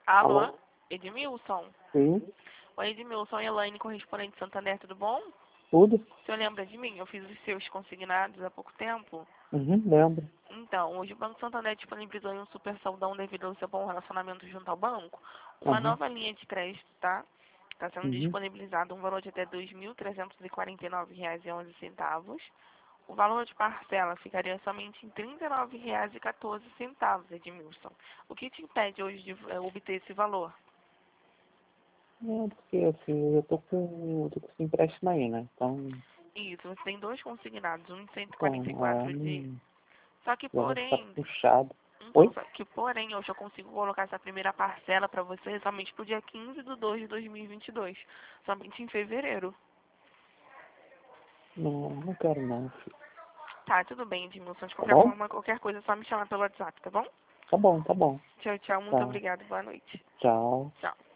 Alô? Alô? Edmilson? Sim, Oi, Edmilson, Elaine, correspondente de Santander, tudo bom? tudo? O senhor lembra de mim? Eu fiz os seus consignados há pouco tempo. Lembro. Então, hoje o Banco Santander disponibilizou em um super saudão devido ao seu bom relacionamento junto ao banco, uma Aham, nova linha de crédito, tá? Está sendo uhum. disponibilizado um valor de até R$ 2.349,11. O valor de parcela ficaria somente em R$ 39,14, Edmilson. O que te impede hoje de obter esse valor? É, porque assim, eu tô com esse empréstimo aí, né? Isso, você tem dois consignados, um de Então, 144 de... não, Só que, já vai ficar porém, puxado. então, Oi? só que, porém, eu já consigo colocar essa primeira parcela para você somente pro dia 15/2/2022, somente em fevereiro. Não, não quero não, filho. Tá, tudo bem, Edmilson. De Tá qualquer bom? forma, qualquer coisa é só me chamar pelo WhatsApp, tá bom? Tá bom, tá bom. Tchau, tchau. Muito Tá. obrigada. Boa noite. Tchau. Tchau.